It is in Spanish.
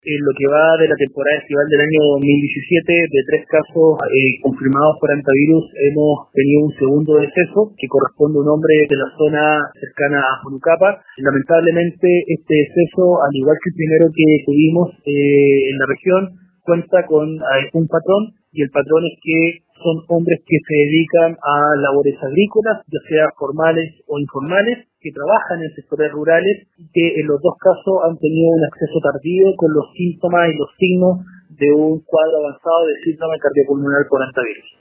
En lo que va de la temporada estival del año 2017, de 3 casos confirmados por hantavirus, hemos tenido un segundo deceso que corresponde a un hombre de la zona cercana a Junucapa. Lamentablemente, este deceso, al igual que el primero que tuvimos en la región, cuenta con un patrón, y el patrón es que son hombres que se dedican a labores agrícolas, ya sea formales o informales, que trabajan en sectores rurales y que en los dos casos han tenido un acceso tardío con los síntomas y los signos de un cuadro avanzado de síndrome cardiopulmonar por hantavirus.